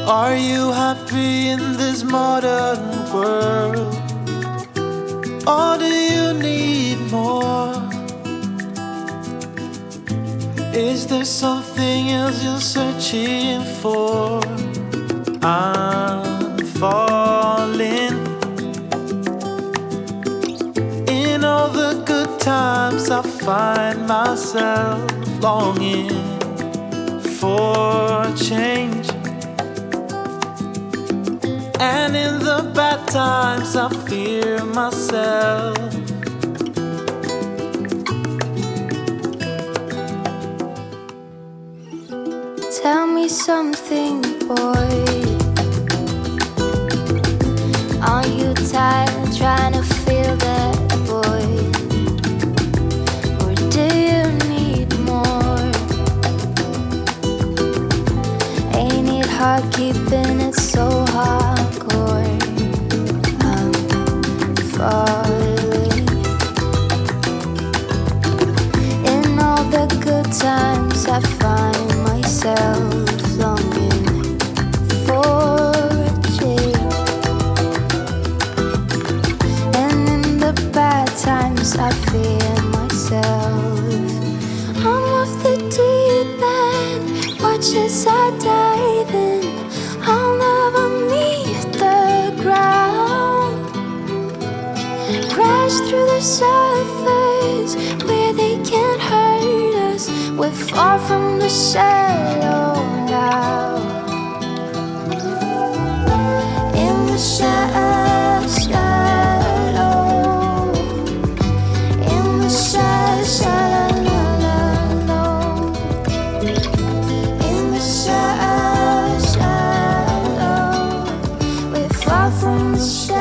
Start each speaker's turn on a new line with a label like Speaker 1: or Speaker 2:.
Speaker 1: Are you happy in this modern world? Or do you need more? Is there something else you're searching for? I'm falling. In all the good times I find myself longing for change. And in the bad times I fear myself.
Speaker 2: Tell me something, boy. Are you tired of trying to feel that void? Or do you need more? Ain't it hard keeping it so hardcore? I'm falling. In all the good times I find myself longing for a change. And in the bad times I fear myself. I'm off the deep end, watch as I dive in. I'll never meet the ground. Crash through the surface where they can't hurt us. We're far from the shallow now. In the shallow, in the shallow, in the shallow, we're far from the shallow.